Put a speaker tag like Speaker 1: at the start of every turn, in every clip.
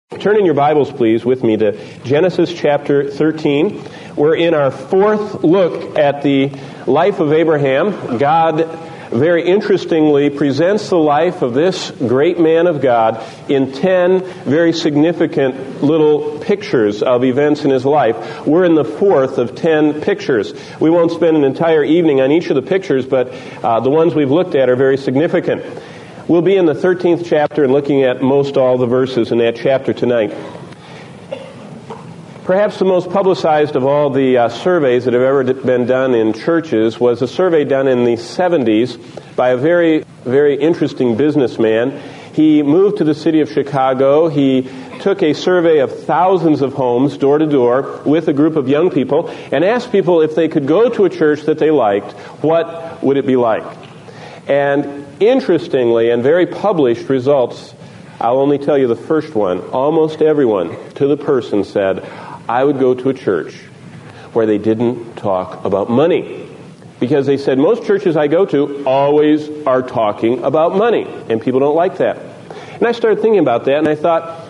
Speaker 1: Turn in your Bibles, please, with me to Genesis chapter 13. We're in our fourth look at the life of Abraham. God very interestingly presents the life of this great man of God in 10 very significant little pictures of events in his life. We're in the fourth of 10 pictures. We won't spend an entire evening on each of the pictures, but the ones we've looked at are very significant. We'll be in the 13th chapter and looking at most all the verses in that chapter tonight. Perhaps the most publicized of all the surveys that have ever been done in churches was a survey done in the 70s by a very, very interesting businessman. He moved to the city of Chicago. He took a survey of thousands of homes, door to door, with a group of young people, and asked people if they could go to a church that they liked, what would it be like? And interestingly, and very published results, I'll only tell you the first one. Almost everyone, to the person, said, I would go to a church where they didn't talk about money. Because they said, most churches I go to always are talking about money, and people don't like that. And I started thinking about that, and I thought,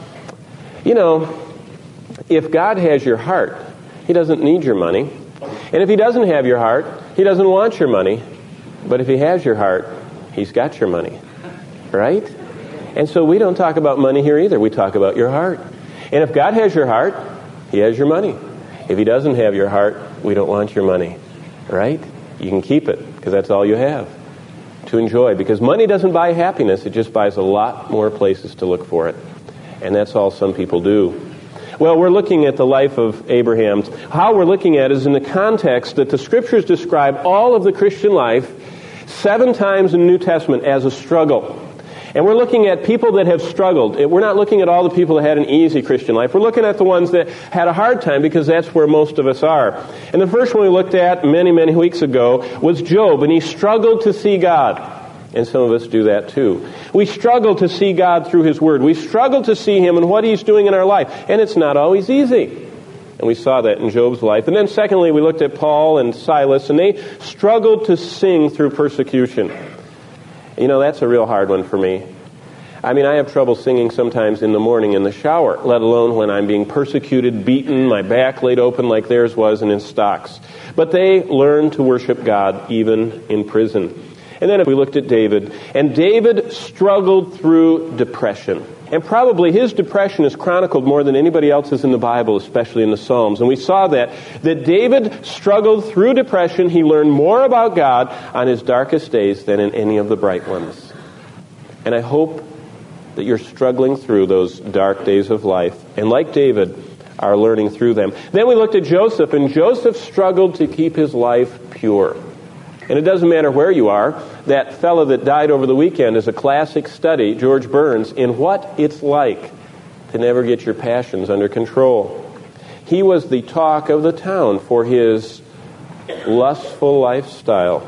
Speaker 1: if God has your heart, He doesn't need your money. And if He doesn't have your heart, He doesn't want your money. But if He has your heart, He's got your money, right? And so we don't talk about money here either. We talk about your heart. And if God has your heart, He has your money. If He doesn't have your heart, we don't want your money, right? You can keep it because that's all you have to enjoy. Because money doesn't buy happiness. It just buys a lot more places to look for it. And that's all some people do. Well, we're looking at the life of Abraham. How we're looking at it is in the context that the Scriptures describe all of the Christian life 7 times in the New Testament as a struggle. And we're looking at people that have struggled. We're not looking at all the people that had an easy Christian life. We're looking at the ones that had a hard time because that's where most of us are. And the first one we looked at many, many weeks ago was Job, and he struggled to see God. And some of us do that too. We struggle to see God through His Word. We struggle to see Him and what He's doing in our life. And it's not always easy. And we saw that in Job's life. And then secondly, we looked at Paul and Silas, and they struggled to sing through persecution. That's a real hard one for me. I have trouble singing sometimes in the morning in the shower, let alone when I'm being persecuted, beaten, my back laid open like theirs was and in stocks. But they learned to worship God even in prison. And then we looked at David, and David struggled through depression. And probably his depression is chronicled more than anybody else's in the Bible, especially in the Psalms. And we saw that David struggled through depression. He learned more about God on his darkest days than in any of the bright ones. And I hope that you're struggling through those dark days of life, and like David, are learning through them. Then we looked at Joseph, and Joseph struggled to keep his life pure. And it doesn't matter where you are. That fellow that died over the weekend is a classic study, George Burns, in what it's like to never get your passions under control. He was the talk of the town for his lustful lifestyle,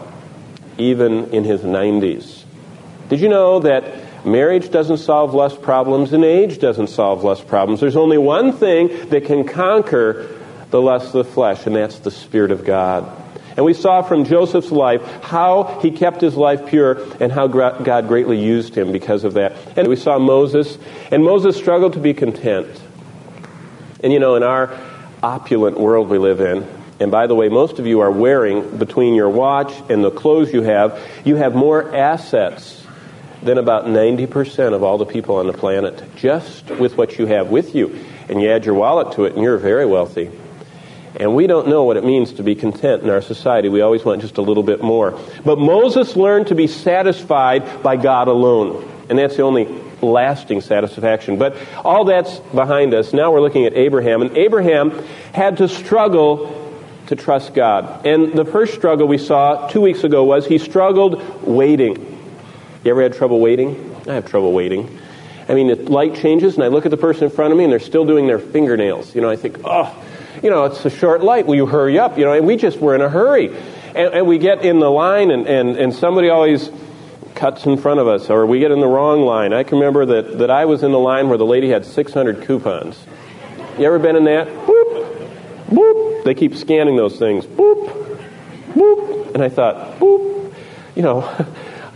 Speaker 1: even in his 90s. Did you know that marriage doesn't solve lust problems and age doesn't solve lust problems? There's only one thing that can conquer the lust of the flesh, and that's the Spirit of God. And we saw from Joseph's life how he kept his life pure and how God greatly used him because of that. And we saw Moses, and Moses struggled to be content. And in our opulent world we live in, and by the way, most of you are wearing, between your watch and the clothes you have more assets than about 90% of all the people on the planet, just with what you have with you. And you add your wallet to it, and you're very wealthy. And we don't know what it means to be content in our society. We always want just a little bit more. But Moses learned to be satisfied by God alone. And that's the only lasting satisfaction. But all that's behind us. Now we're looking at Abraham. And Abraham had to struggle to trust God. And the first struggle we saw 2 weeks ago was he struggled waiting. You ever had trouble waiting? I have trouble waiting. The light changes and I look at the person in front of me and they're still doing their fingernails. I think, it's a short light. Will you hurry up? And we just were in a hurry. And we get in the line and somebody always cuts in front of us, or we get in the wrong line. I can remember that I was in the line where the lady had 600 coupons. You ever been in that? Boop, boop. They keep scanning those things. Boop, boop. And I thought, boop.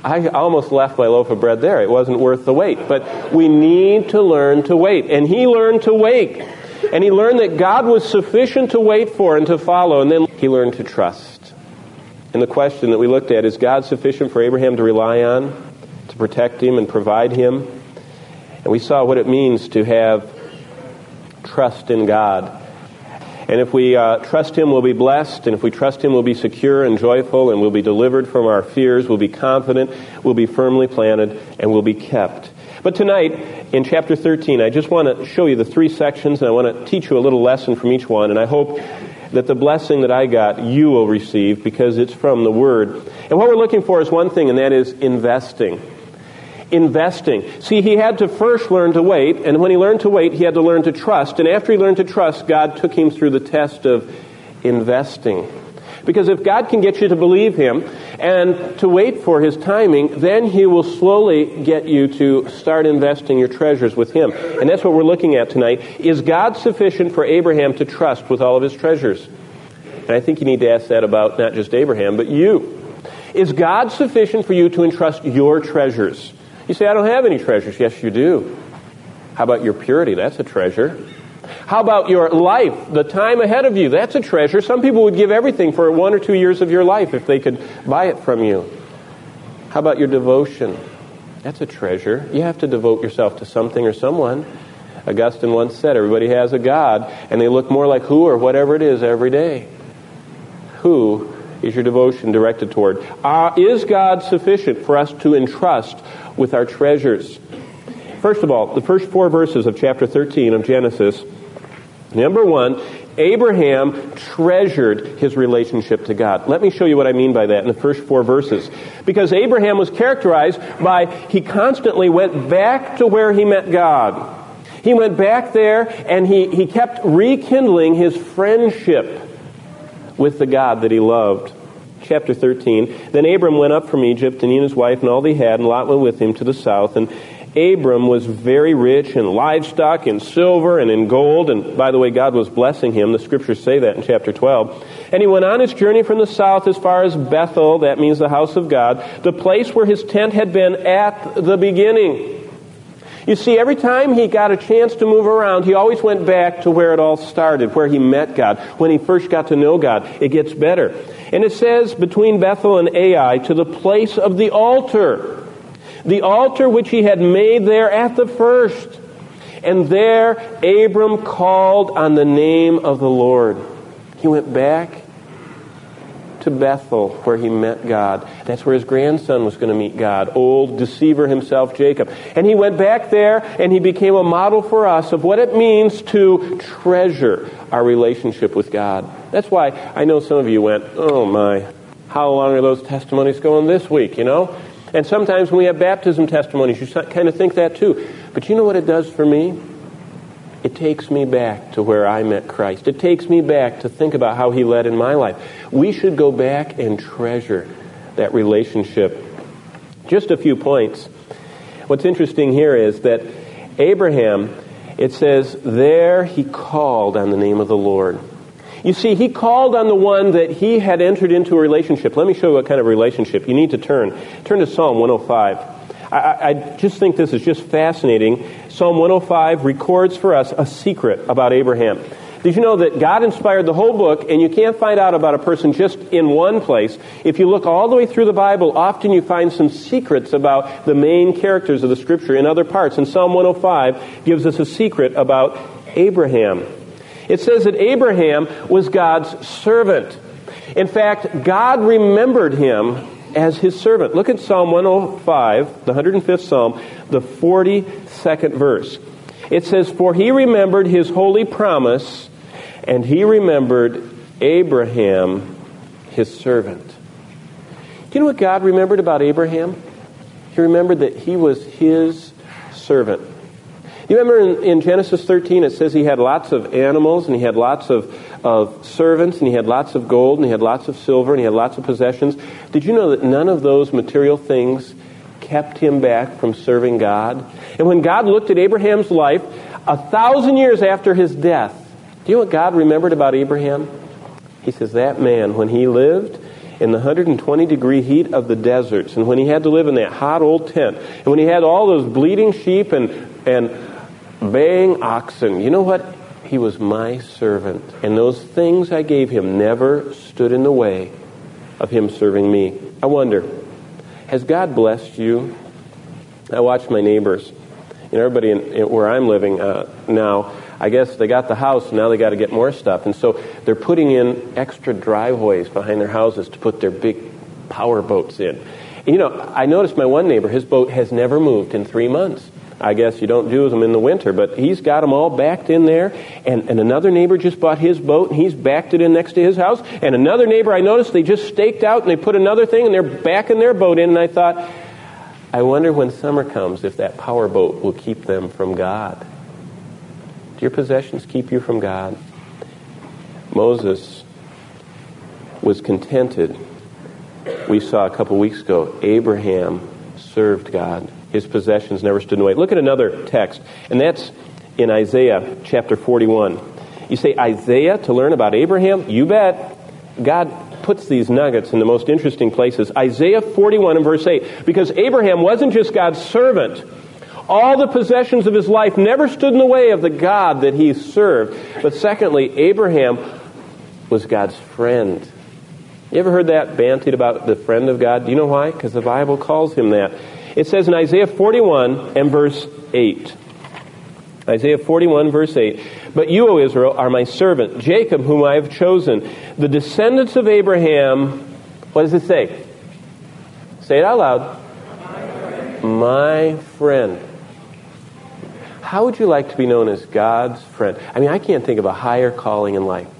Speaker 1: I almost left my loaf of bread there. It wasn't worth the wait. But we need to learn to wait. And he learned to wait. And he learned that God was sufficient to wait for and to follow. And then he learned to trust. And the question that we looked at, is God sufficient for Abraham to rely on, to protect him and provide him? And we saw what it means to have trust in God. And if we trust him, we'll be blessed. And if we trust him, we'll be secure and joyful, and we'll be delivered from our fears. We'll be confident. We'll be firmly planted, and we'll be kept. But tonight, in chapter 13, I just want to show you the three sections, and I want to teach you a little lesson from each one. And I hope that the blessing that I got, you will receive, because it's from the Word. And what we're looking for is one thing, and that is investing. Investing. See, he had to first learn to wait, and when he learned to wait, he had to learn to trust. And after he learned to trust, God took him through the test of investing. Because if God can get you to believe him and to wait for his timing, then he will slowly get you to start investing your treasures with him. And that's what we're looking at tonight. Is God sufficient for Abraham to trust with all of his treasures? And I think you need to ask that about not just Abraham, but you. Is God sufficient for you to entrust your treasures? You say, I don't have any treasures. Yes, you do. How about your purity? That's a treasure. How about your life, the time ahead of you? That's a treasure. Some people would give everything for 1 or 2 years of your life if they could buy it from you. How about your devotion? That's a treasure. You have to devote yourself to something or someone. Augustine once said, everybody has a God, and they look more like who or whatever it is every day. Who is your devotion directed toward? Is God sufficient for us to entrust with our treasures? First of all, the first 4 verses of chapter 13 of Genesis. Number 1, Abraham treasured his relationship to God. Let me show you what I mean by that in the first 4 verses. Because Abraham was characterized by, he constantly went back to where he met God. He went back there and he kept rekindling his friendship with the God that he loved. Chapter 13, then Abram went up from Egypt, and he and his wife and all they had, and Lot went with him to the south. And Abram was very rich in livestock, in silver, and in gold. And by the way, God was blessing him. The scriptures say that in chapter 12. And he went on his journey from the south as far as Bethel, that means the house of God, the place where his tent had been at the beginning. You see, every time he got a chance to move around, he always went back to where it all started, where he met God, when he first got to know God. It gets better. And it says, between Bethel and Ai, to the place of the altar which he had made there at the first. And there Abram called on the name of the Lord. He went back to Bethel, where he met God. That's where his grandson was going to meet God, old deceiver himself, Jacob. And he went back there, and he became a model for us of what it means to treasure our relationship with God. That's why I know some of you went, oh my, how long are those testimonies going this week, you know? And sometimes when we have baptism testimonies, you kind of think that too. But you know what it does for me? It takes me back to where I met Christ. It takes me back to think about how he led in my life. We should go back and treasure that relationship. Just a few points. What's interesting here is that Abraham, it says, there he called on the name of the Lord. You see, he called on the one that he had entered into a relationship. Let me show you what kind of relationship. You need to turn to Psalm 105. I just think this is just fascinating. Psalm 105 records for us a secret about Abraham. Did you know that God inspired the whole book, and you can't find out about a person just in one place? If you look all the way through the Bible, often you find some secrets about the main characters of the Scripture in other parts. And Psalm 105 gives us a secret about Abraham. It says that Abraham was God's servant. In fact, God remembered him as his servant. Look at Psalm 105, the 105th Psalm, the 42nd verse. It says, for he remembered his holy promise, and he remembered Abraham, his servant. Do you know what God remembered about Abraham? He remembered that he was his servant. You remember in Genesis 13 it says he had lots of animals, and he had lots of servants, and he had lots of gold, and he had lots of silver, and he had lots of possessions. Did you know that none of those material things kept him back from serving God? And when God looked at Abraham's life, 1,000 years after his death, do you know what God remembered about Abraham? He says that man, when he lived in the 120-degree heat of the deserts, and when he had to live in that hot old tent, and when he had all those bleeding sheep and baying oxen, you know what? He was my servant. And those things I gave him never stood in the way of him serving me. I wonder, has God blessed you? I watch my neighbors. Everybody where I'm living now, I guess they got the house, now they got to get more stuff. And so they're putting in extra driveways behind their houses to put their big power boats in. And, I noticed my one neighbor, his boat has never moved in 3 months. I guess you don't do them in the winter, but he's got them all backed in there. And another neighbor just bought his boat, and he's backed it in next to his house. And another neighbor, I noticed, they just staked out, and they put another thing, and they're backing their boat in. And I thought, I wonder when summer comes if that power boat will keep them from God. Do your possessions keep you from God? Moses was contented. We saw a couple weeks ago, Abraham served God. His possessions never stood in the way. Look at another text, and that's in Isaiah chapter 41. You say, Isaiah to learn about Abraham? You bet. God puts these nuggets in the most interesting places. Isaiah 41 and verse 8. Because Abraham wasn't just God's servant. All the possessions of his life never stood in the way of the God that he served. But secondly, Abraham was God's friend. You ever heard that bantied about the friend of God? Do you know why? Because the Bible calls him that. It says in Isaiah 41 and verse 8. Isaiah 41 verse 8. But you, O Israel, are my servant, Jacob, whom I have chosen, the descendants of Abraham. What does it say? Say it out loud. My friend. How would you like to be known as God's friend? I can't think of a higher calling in life.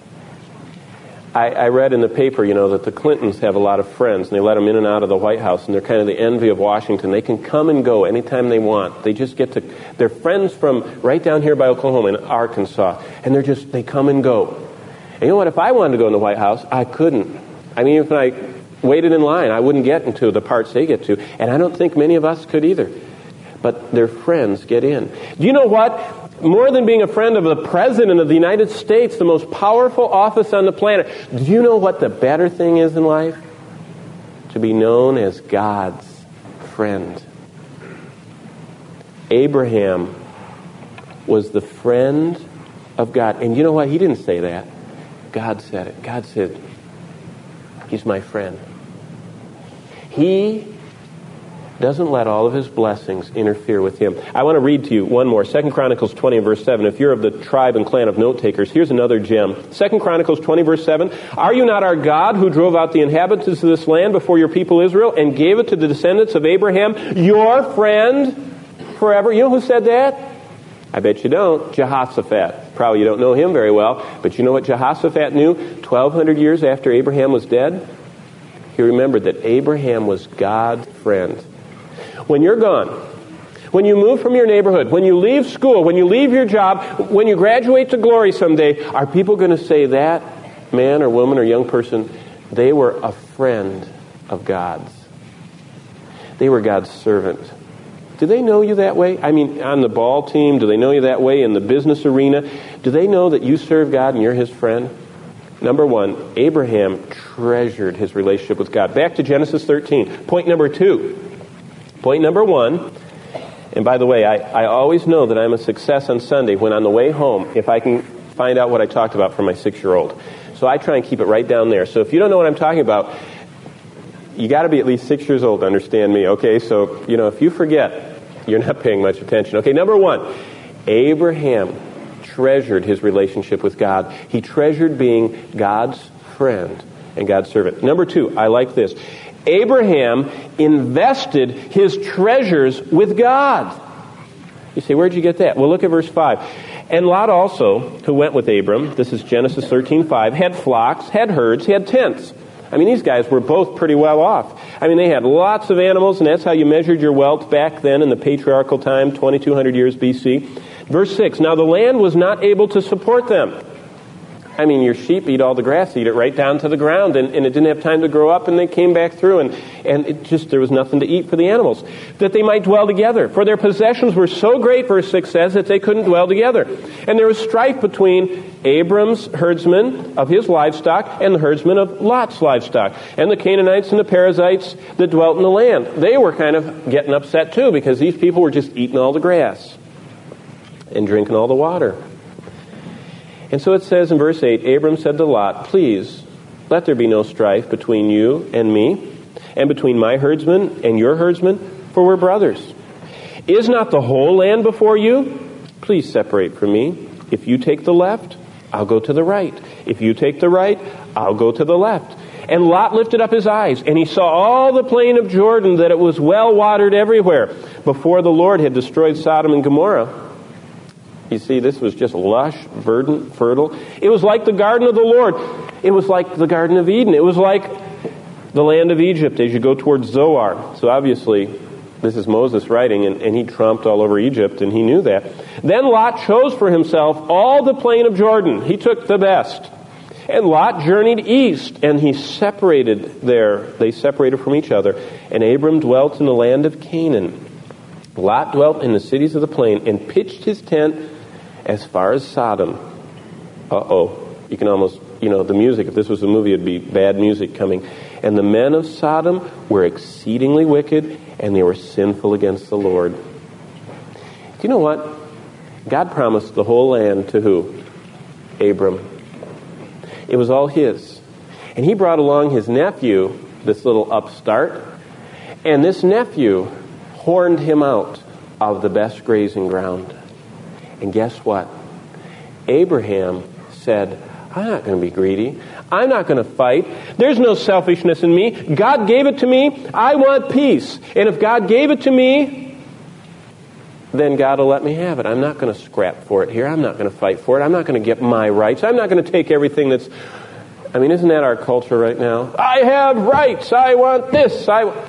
Speaker 1: I read in the paper, that the Clintons have a lot of friends, and they let them in and out of the White House, and they're kind of the envy of Washington. They can come and go anytime they want. They just get to, they're friends from right down here by Oklahoma in Arkansas, and they come and go. And you know what? If I wanted to go in the White House, I couldn't. If I waited in line, I wouldn't get into the parts they get to, and I don't think many of us could either. But their friends get in. Do you know what? More than being a friend of the President of the United States, the most powerful office on the planet, do you know what the better thing is in life? To be known as God's friend. Abraham was the friend of God. And you know what? He didn't say that. God said it. God said, he's my friend. He doesn't let all of his blessings interfere with him. I want to read to you one more. 2 Chronicles 20 and verse 7. If you're of the tribe and clan of note takers, here's another gem. 2 Chronicles 20 verse 7. Are you not our God who drove out the inhabitants of this land before your people Israel and gave it to the descendants of Abraham, your friend, forever? You know who said that? I bet you don't. Jehoshaphat. Probably you don't know him very well, but you know what Jehoshaphat knew 1,200 years after Abraham was dead? He remembered that Abraham was God's friend. When you're gone, when you move from your neighborhood, when you leave school, when you leave your job, when you graduate to glory someday, are people going to say that man or woman or young person, they were a friend of God's? They were God's servant. Do they know you that way? On the ball team, do they know you that way in the business arena? Do they know that you serve God and you're his friend? Number one, Abraham treasured his relationship with God. Back to Genesis 13. Point number 2. Point number 1, and by the way, I always know that I'm a success on Sunday when on the way home, if I can find out what I talked about for my 6-year-old. So I try and keep it right down there. So if you don't know what I'm talking about, you got to be at least 6 years old to understand me, okay? So, if you forget, you're not paying much attention. Okay, number 1, Abraham treasured his relationship with God. He treasured being God's friend and God's servant. Number 2, I like this. Abraham invested his treasures with God. You say, where'd you get that? Well, look at verse 5. And Lot also, who went with Abram, this is Genesis 13:5, had flocks, had herds, had tents. These guys were both pretty well off. They had lots of animals, and that's how you measured your wealth back then in the patriarchal time, 2,200 years BC. Verse 6, now the land was not able to support them. I mean, your sheep eat all the grass, eat it right down to the ground, and it didn't have time to grow up, and they came back through, and there was nothing to eat for the animals. That they might dwell together. For their possessions were so great, verse 6 says, that they couldn't dwell together. And there was strife between Abram's herdsmen of his livestock and the herdsmen of Lot's livestock. And the Canaanites and the Perizzites that dwelt in the land. They were kind of getting upset too, because these people were just eating all the grass and drinking all the water. And so it says in verse 8, Abram said to Lot, please, let there be no strife between you and me, and between my herdsmen and your herdsmen, for we're brothers. Is not the whole land before you? Please separate from me. If you take the left, I'll go to the right. If you take the right, I'll go to the left. And Lot lifted up his eyes, and he saw all the plain of Jordan, that it was well watered everywhere, before the Lord had destroyed Sodom and Gomorrah. You see, this was just lush, verdant, fertile. It was like the garden of the Lord. It was like the Garden of Eden. It was like the land of Egypt as you go towards Zoar. So obviously, this is Moses writing, and he tromped all over Egypt, and he knew that. Then Lot chose for himself all the plain of Jordan. He took the best. And Lot journeyed east, and he separated there. They separated from each other. And Abram dwelt in the land of Canaan. Lot dwelt in the cities of the plain and pitched his tent as far as Sodom. You can almost, the music, if this was a movie, it'd be bad music coming. And the men of Sodom were exceedingly wicked, and they were sinful against the Lord. Do you know what? God promised the whole land to who? Abram. It was all his. And he brought along his nephew, this little upstart, and this nephew horned him out of the best grazing ground. And guess what? Abraham said, I'm not going to be greedy. I'm not going to fight. There's no selfishness in me. God gave it to me. I want peace. And if God gave it to me, then God will let me have it. I'm not going to scrap for it here. I'm not going to fight for it. I'm not going to get my rights. I'm not going to take everything that's... isn't that our culture right now? I have rights. I want this.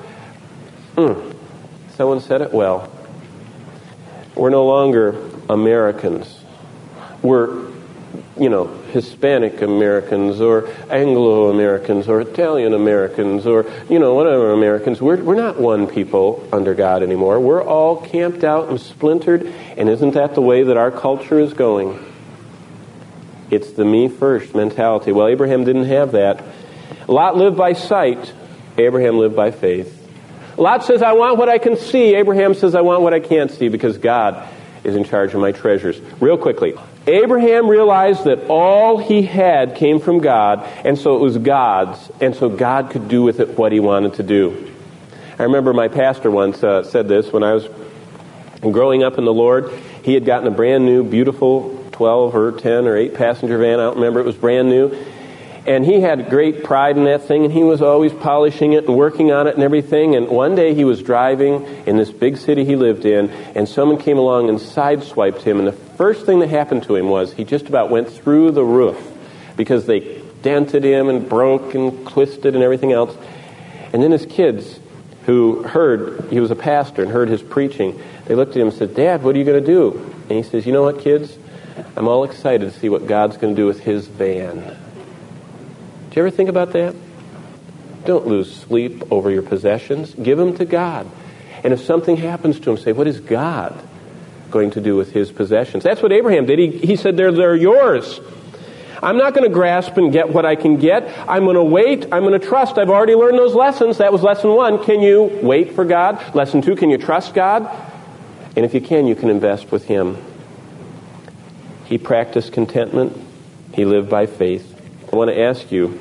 Speaker 1: Someone said it well. We're no longer Americans. We're, Hispanic Americans or Anglo-Americans or Italian Americans or, whatever Americans. We're not one people under God anymore. We're all camped out and splintered, and isn't that the way that our culture is going? It's the me first mentality. Well, Abraham didn't have that. Lot lived by sight. Abraham lived by faith. Lot says, I want what I can see. Abraham says, I want what I can't see, because God is in charge of my treasures. Real quickly, Abraham realized that all he had came from God, and so it was God's, and so God could do with it what he wanted to do. I remember my pastor once said this when I was growing up in the Lord. He had gotten a brand new, beautiful 12 or 10 or 8 passenger van. I don't remember. It was brand new. And he had great pride in that thing, and he was always polishing it and working on it and everything. And one day he was driving in this big city he lived in, and someone came along and sideswiped him. And the first thing that happened to him was he just about went through the roof, because they dented him and broke and twisted and everything else. And then his kids, who heard, he was a pastor and heard his preaching, they looked at him and said, Dad, what are you going to do? And he says, you know what, kids? I'm all excited to see what God's going to do with his van. Do you ever think about that? Don't lose sleep over your possessions. Give them to God. And if something happens to him, say, what is God going to do with his possessions? That's what Abraham did. He said, they're yours. I'm not going to grasp and get what I can get. I'm going to wait. I'm going to trust. I've already learned those lessons. That was lesson 1. Can you wait for God? Lesson 2, can you trust God? And if you can invest with him. He practiced contentment. He lived by faith. I want to ask you,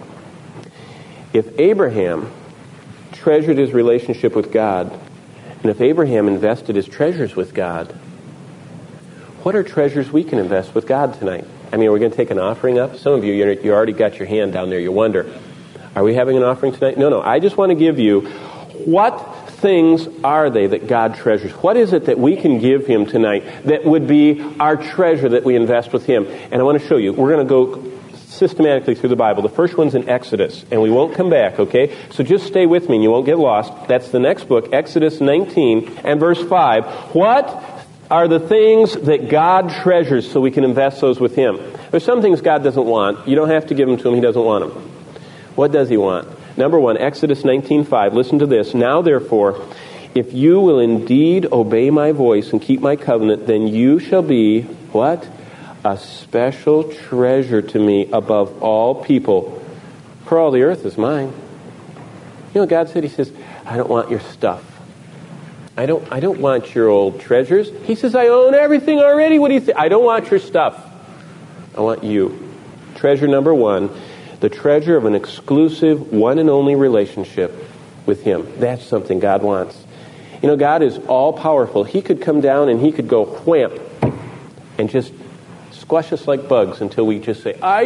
Speaker 1: if Abraham treasured his relationship with God, and if Abraham invested his treasures with God, what are treasures we can invest with God tonight? Are we going to take an offering up? Some of you already got your hand down there. You wonder, are we having an offering tonight? No. I just want to give you, what things are they that God treasures? What is it that we can give him tonight that would be our treasure that we invest with him? And I want to show you. We're going to go systematically through the Bible. The first one's in Exodus, and we won't come back, okay? So just stay with me and you won't get lost. That's the next book, Exodus 19 and verse 5. What are the things that God treasures so we can invest those with Him. There's some things God doesn't want. You don't have to give them to Him. He doesn't want them. What does He want? Number one, Exodus 19:5. Listen to this. Now, therefore, if you will indeed obey my voice and keep my covenant, then you shall be, what? A special treasure to me above all people. For all the earth is mine. You know what God said? He says, I don't want your stuff. I don't want your old treasures. He says, I own everything already. What do you think? I don't want your stuff. I want you. Treasure number one, the treasure of an exclusive, one and only relationship with Him. That's something God wants. You know, God is all-powerful. He could come down and He could go whamp and just squash us like bugs until we just say, I'll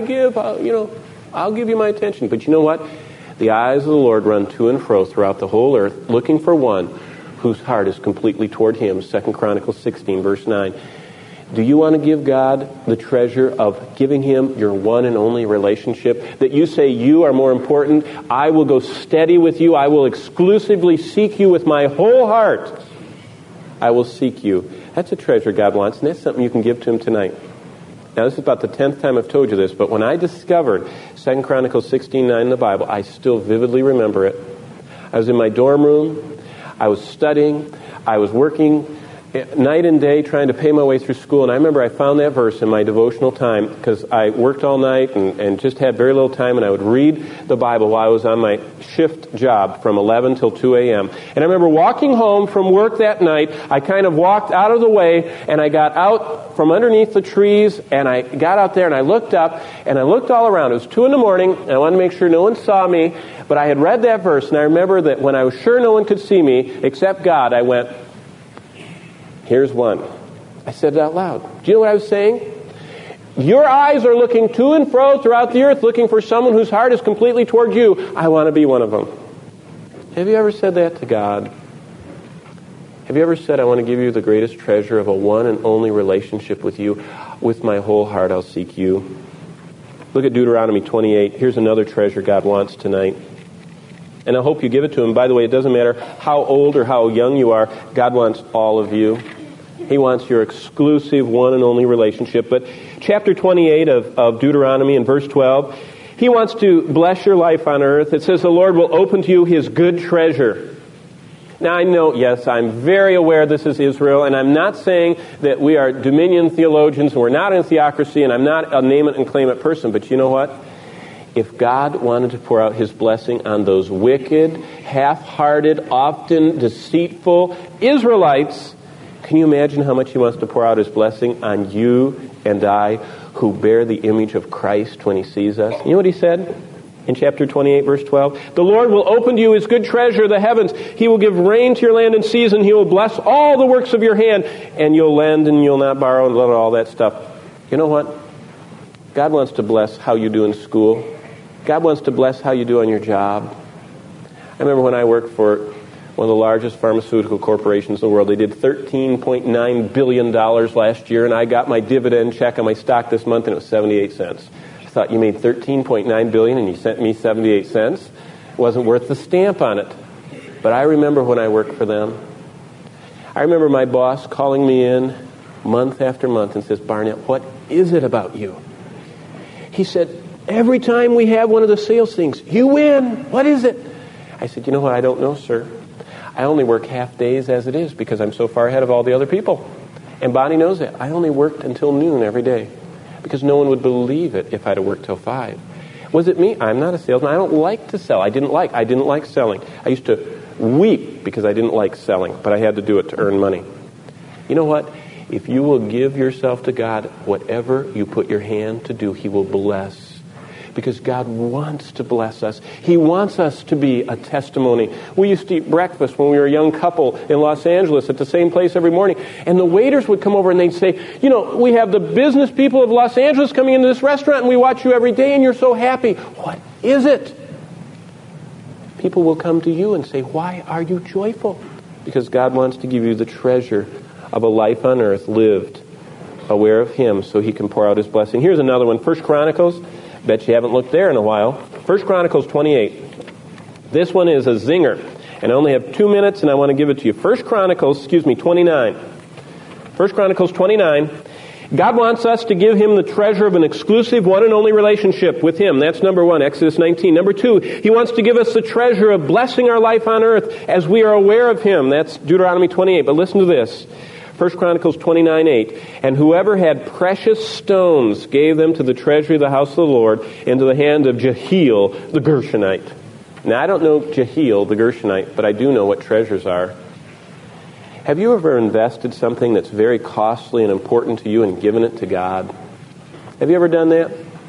Speaker 1: give you my attention. But you know what? The eyes of the Lord run to and fro throughout the whole earth, looking for one whose heart is completely toward Him. 2 Chronicles 16, verse 9. Do you want to give God the treasure of giving Him your one and only relationship? That you say, you are more important. I will go steady with you. I will exclusively seek you with my whole heart. I will seek you. That's a treasure God wants, and that's something you can give to Him tonight. Now, this is about the 10th time I've told you this, but when I discovered 2 Chronicles 16:9 in the Bible, I still vividly remember it. I was in my dorm room. I was studying. I was working night and day trying to pay my way through school, and I remember I found that verse in my devotional time because I worked all night and just had very little time, and I would read the Bible while I was on my shift job from 11 till 2 a.m. And I remember walking home from work that night. I kind of walked out of the way, and I got out from underneath the trees, and I got out there, and I looked up, and I looked all around. It was 2 in the morning, and I wanted to make sure no one saw me, but I had read that verse, and I remember that when I was sure no one could see me except God, I went, here's one. I said it out loud. Do you know what I was saying? Your eyes are looking to and fro throughout the earth, looking for someone whose heart is completely toward you. I want to be one of them. Have you ever said that to God? Have you ever said, I want to give you the greatest treasure of a one and only relationship with you? With my whole heart I'll seek you. Look at Deuteronomy 28. Here's another treasure God wants tonight. And I hope you give it to Him. By the way, it doesn't matter how old or how young you are. God wants all of you. He wants your exclusive one and only relationship. But chapter 28 of Deuteronomy and verse 12, He wants to bless your life on earth. It says the Lord will open to you His good treasure. Now I know, yes, I'm very aware this is Israel, and I'm not saying that we are dominion theologians and we're not in theocracy, and I'm not a name it and claim it person, but you know what? If God wanted to pour out His blessing on those wicked, half-hearted, often deceitful Israelites, can you imagine how much He wants to pour out His blessing on you and I who bear the image of Christ when He sees us? You know what He said in chapter 28, verse 12? The Lord will open to you His good treasure, the heavens. He will give rain to your land in season. He will bless all the works of your hand, and you'll lend and you'll not borrow and all that stuff. You know what? God wants to bless how you do in school. God wants to bless how you do on your job. I remember when I worked for one of the largest pharmaceutical corporations in the world. They did $13.9 billion last year, and I got my dividend check on my stock this month, and it was 78 cents. I thought, you made $13.9 billion and you sent me 78 cents? It wasn't worth the stamp on it. But I remember when I worked for them. I remember my boss calling me in month after month and says, Barnett, what is it about you? He said, every time we have one of the sales things, you win. What is it? I said, you know what? I don't know, sir. I only work half days as it is because I'm so far ahead of all the other people. And Bonnie knows that. I only worked until noon every day because no one would believe it if I'd have worked till 5. Was it me? I'm not a salesman. I don't like to sell. I didn't like selling. I used to weep because I didn't like selling, but I had to do it to earn money. You know what? If you will give yourself to God, whatever you put your hand to do, He will bless. Because God wants to bless us. He wants us to be a testimony. We used to eat breakfast when we were a young couple in Los Angeles at the same place every morning. And the waiters would come over and they'd say, you know, we have the business people of Los Angeles coming into this restaurant and we watch you every day and you're so happy. What is it? People will come to you and say, why are you joyful? Because God wants to give you the treasure of a life on earth lived aware of Him so He can pour out His blessing. Here's another one. 1 Chronicles. Bet you haven't looked there in a while. 1 Chronicles 28. This one is a zinger. And I only have 2 minutes and I want to give it to you. 1 Chronicles 29. 1 Chronicles 29. God wants us to give Him the treasure of an exclusive, one and only relationship with Him. That's number one, Exodus 19. Number two, He wants to give us the treasure of blessing our life on earth as we are aware of Him. That's Deuteronomy 28. But listen to this. 1 Chronicles 29:8. And whoever had precious stones gave them to the treasury of the house of the Lord into the hand of Jehiel the Gershonite. Now, I don't know Jehiel the Gershonite, but I do know what treasures are. Have you ever invested something that's very costly and important to you and given it to God? Have you ever done that?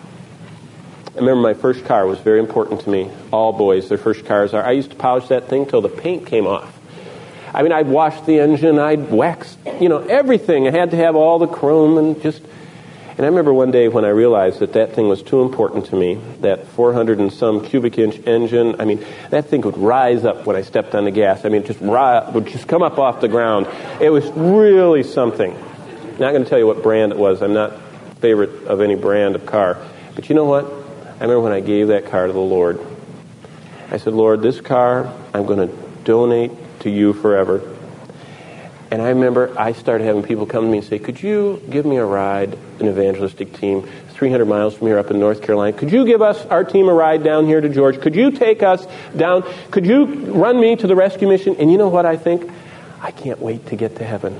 Speaker 1: I remember my first car was very important to me. All boys, their first cars are. I used to polish that thing till the paint came off. I mean, I'd wash the engine, I'd wax, everything. I had to have all the chrome and I remember one day when I realized that thing was too important to me, that 400 and some cubic inch engine. I mean, that thing would rise up when I stepped on the gas. I mean, it would just come up off the ground. It was really something. I'm not going to tell you what brand it was. I'm not favorite of any brand of car. But you know what? I remember when I gave that car to the Lord. I said, Lord, this car I'm going to donate to you forever. And I remember I started having people come to me and say, could you give me a ride, an evangelistic team, 300 miles from here up in North Carolina? Could you give our team a ride down here to Georgia? Could you take us down? Could you run me to the rescue mission? And you know what I think? I can't wait to get to heaven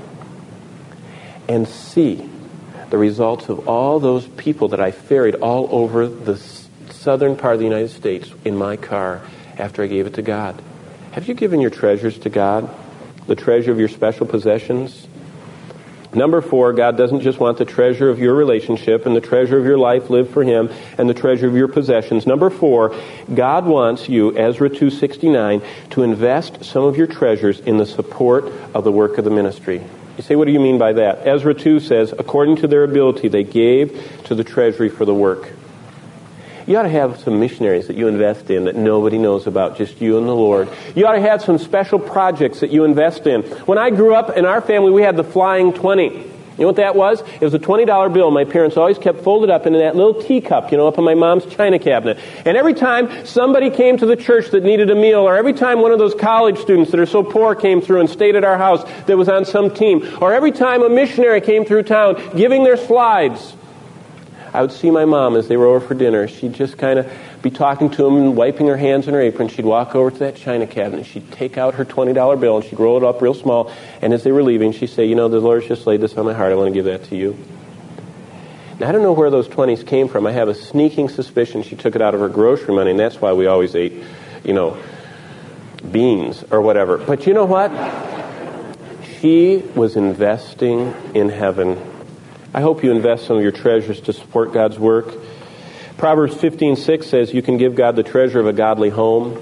Speaker 1: and see the results of all those people that I ferried all over the southern part of the United States in my car after I gave it to God. Have you given your treasures to God? The treasure of your special possessions? Number 4, God doesn't just want the treasure of your relationship and the treasure of your life lived for Him and the treasure of your possessions. Number 4, God wants you, Ezra 2:69, to invest some of your treasures in the support of the work of the ministry. You say, what do you mean by that? Ezra 2 says, according to their ability, they gave to the treasury for the work. You ought to have some missionaries that you invest in that nobody knows about, just you and the Lord. You ought to have some special projects that you invest in. When I grew up, in our family, we had the Flying 20. You know what that was? It was a $20 bill my parents always kept folded up into that little teacup, up in my mom's china cabinet. And every time somebody came to the church that needed a meal, or every time one of those college students that are so poor came through and stayed at our house that was on some team, or every time a missionary came through town giving their slides, I would see my mom as they were over for dinner. She'd just kind of be talking to them and wiping her hands in her apron. She'd walk over to that china cabinet. She'd take out her $20 bill and she'd roll it up real small. And as they were leaving, she'd say, the Lord's just laid this on my heart. I want to give that to you. Now, I don't know where those 20s came from. I have a sneaking suspicion she took it out of her grocery money, and that's why we always ate, beans or whatever. But you know what? She was investing in heaven. I hope you invest some of your treasures to support God's work. Proverbs 15:6 says you can give God the treasure of a godly home.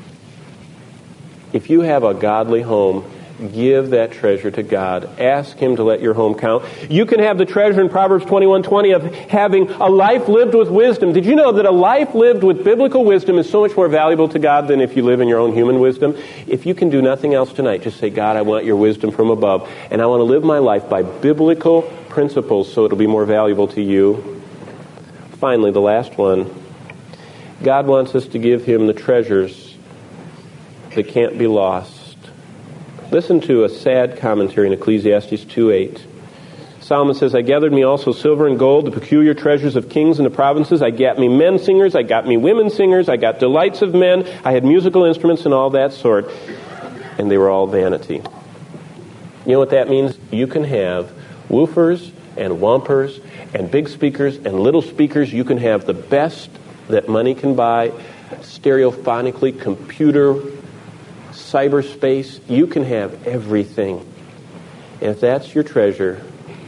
Speaker 1: If you have a godly home, give that treasure to God. Ask Him to let your home count. You can have the treasure in Proverbs 21:20 of having a life lived with wisdom. Did you know that a life lived with biblical wisdom is so much more valuable to God than if you live in your own human wisdom? If you can do nothing else tonight, just say, God, I want your wisdom from above, and I want to live my life by biblical principles so it'll be more valuable to you. Finally, the last one. God wants us to give Him the treasures that can't be lost. Listen to a sad commentary in Ecclesiastes 2:8. Solomon says, I gathered me also silver and gold, the peculiar treasures of kings and the provinces. I got me men singers, I got me women singers, I got delights of men, I had musical instruments and all that sort. And they were all vanity. You know what that means? You can have woofers and whompers and big speakers and little speakers. You can have the best that money can buy, stereophonically, computer, cyberspace. You can have everything. And if that's your treasure,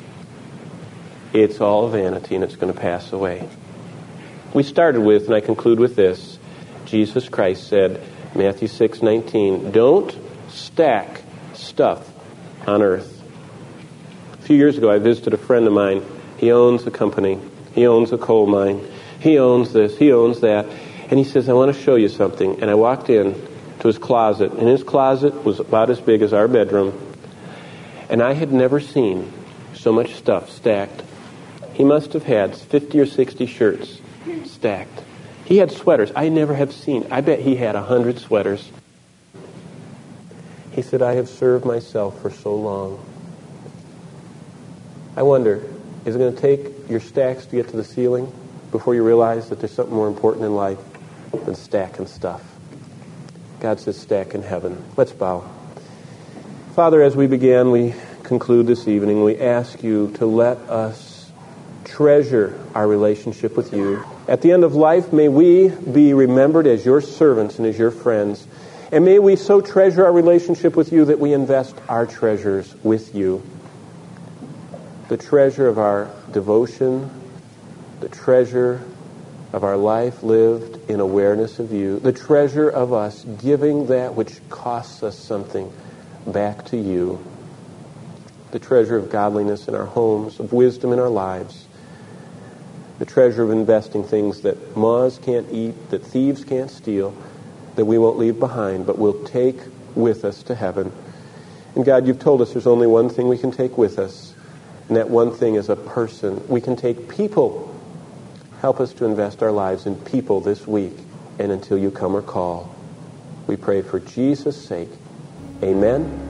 Speaker 1: it's all vanity and it's going to pass away. We started with, and I conclude with this, Jesus Christ said, Matthew 6:19, don't stack stuff on earth. A few years ago, I visited a friend of mine. He owns a company. He owns a coal mine. He owns this. He owns that. And he says, I want to show you something. And I walked in to his closet. And his closet was about as big as our bedroom. And I had never seen so much stuff stacked. He must have had 50 or 60 shirts stacked. He had sweaters I never have seen. I bet he had 100 sweaters. He said, I have served myself for so long. I wonder, is it going to take your stacks to get to the ceiling before you realize that there's something more important in life than stacking stuff? God says stack in heaven. Let's bow. Father, as we conclude this evening, we ask you to let us treasure our relationship with you. At the end of life, may we be remembered as your servants and as your friends. And may we so treasure our relationship with you that we invest our treasures with you. The treasure of our devotion, the treasure of our life lived in awareness of you, the treasure of us giving that which costs us something back to you, the treasure of godliness in our homes, of wisdom in our lives, the treasure of investing things that moths can't eat, that thieves can't steal, that we won't leave behind, but we'll take with us to heaven. And God, you've told us there's only one thing we can take with us, and that one thing is a person. We can take people. Help us to invest our lives in people this week and until you come or call. We pray for Jesus' sake. Amen.